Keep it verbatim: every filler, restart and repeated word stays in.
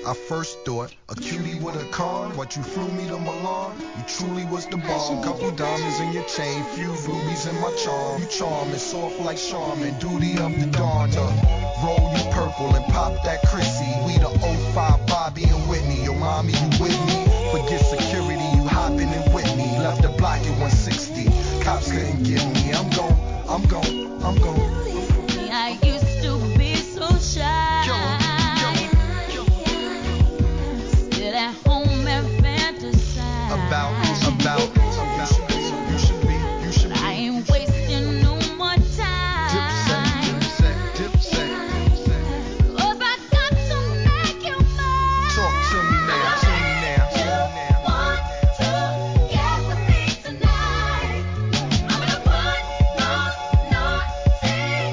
I first thought a cutie with a con, but you flew me to Milan. You truly was the bomb. Couple diamonds in your chain, few rubies in my charm. You charming, soft like Charmin, duty of the dawn. To roll you purple and